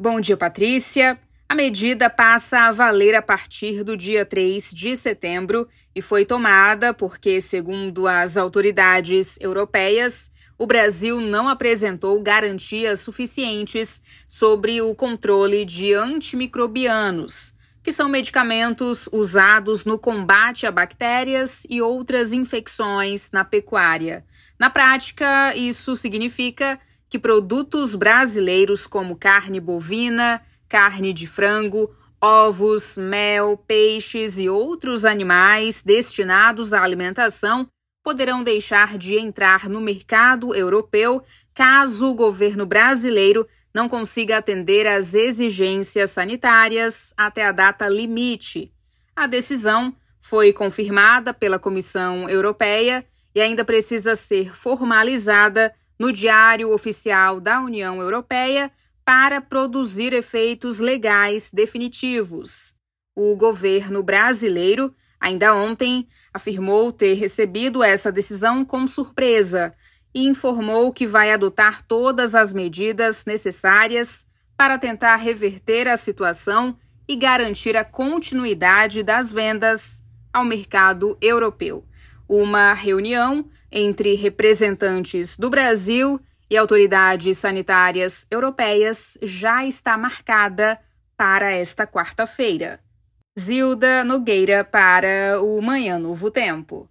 Bom dia, Patrícia. A medida passa a valer a partir do dia 3 de setembro e foi tomada porque, segundo as autoridades europeias, o Brasil não apresentou garantias suficientes sobre o controle de antimicrobianos, que são medicamentos usados no combate a bactérias e outras infecções na pecuária. Na prática, isso significa que produtos brasileiros como carne bovina, carne de frango, ovos, mel, peixes e outros animais destinados à alimentação poderão deixar de entrar no mercado europeu caso o governo brasileiro não consiga atender às exigências sanitárias até a data limite. A decisão foi confirmada pela Comissão Europeia e ainda precisa ser formalizada no Diário Oficial da União Europeia para produzir efeitos legais definitivos. O governo brasileiro, ainda ontem, afirmou ter recebido essa decisão com surpresa e informou que vai adotar todas as medidas necessárias para tentar reverter a situação e garantir a continuidade das vendas ao mercado europeu. Uma reunião entre representantes do Brasil e autoridades sanitárias europeias já está marcada para esta quarta-feira. Zilda Nogueira para o Manhã Novo Tempo.